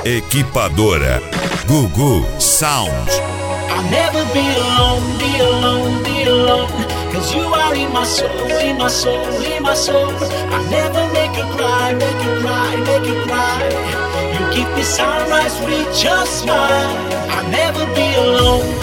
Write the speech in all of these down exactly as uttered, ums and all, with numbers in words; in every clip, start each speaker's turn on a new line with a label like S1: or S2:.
S1: Equipadora Gugu Sound.
S2: I'll never be alone, be alone, be alone. Cause you are in my soul, in my soul, in my soul. I'll never make you cry, make you cry, make you cry. You keep me sunrise with your smile. I'll never be alone.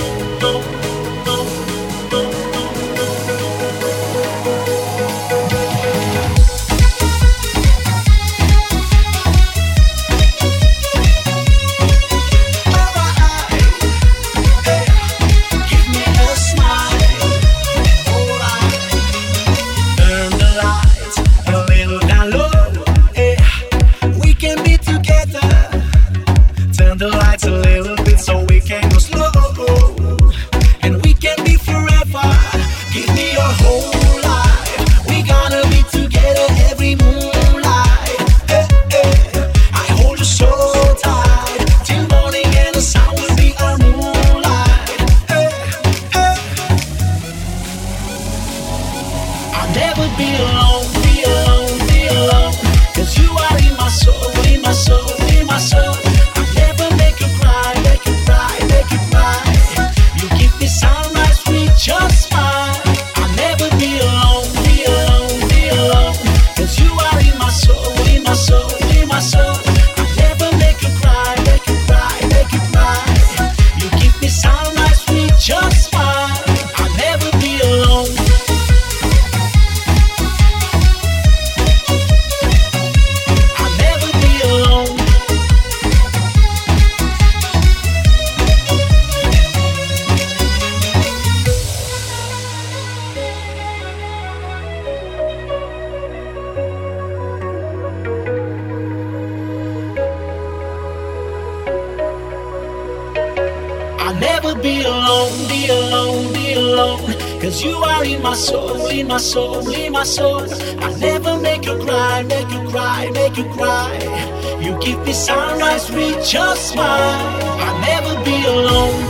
S2: Be alone, be alone, be alone. Cause you are in my soul, in my soul, in my soul. I'll never make you cry, make you cry, make you cry. You keep me sunrise with your smile. I'll never be alone.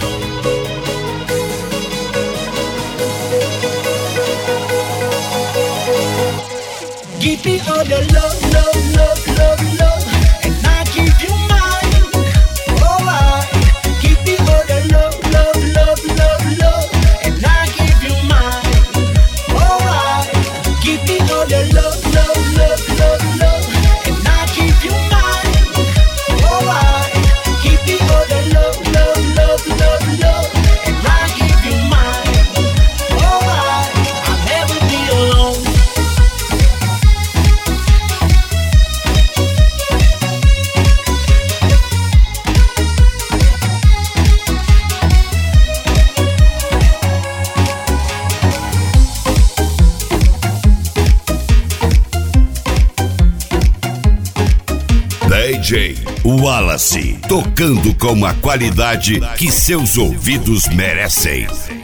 S2: Give me all your love, love, love, love, love. And I give you mine. Alright. Give me all your love.
S1: D J Wallace, tocando com a qualidade que seus ouvidos merecem.